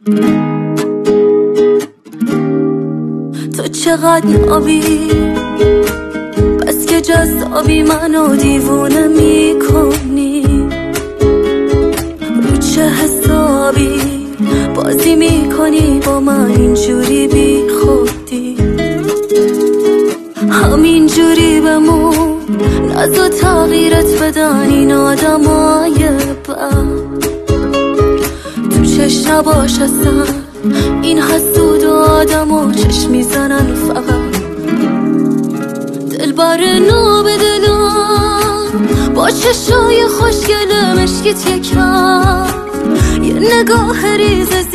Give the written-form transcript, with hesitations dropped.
تو چقدر نابی، بس که جذابی، منو دیوونه میکنی. رو چه حسابی بازی میکنی با من اینجوری بی خودی؟ همینجوری بمون، نزا تغییرت بدن این آدمای بد. تو چشم نباش اصلا، این حسود و آدمو چشم میزنن فقط. دلبر نو به دلم با چشای خوشگل مشکیت یکم، یه نگاه ریز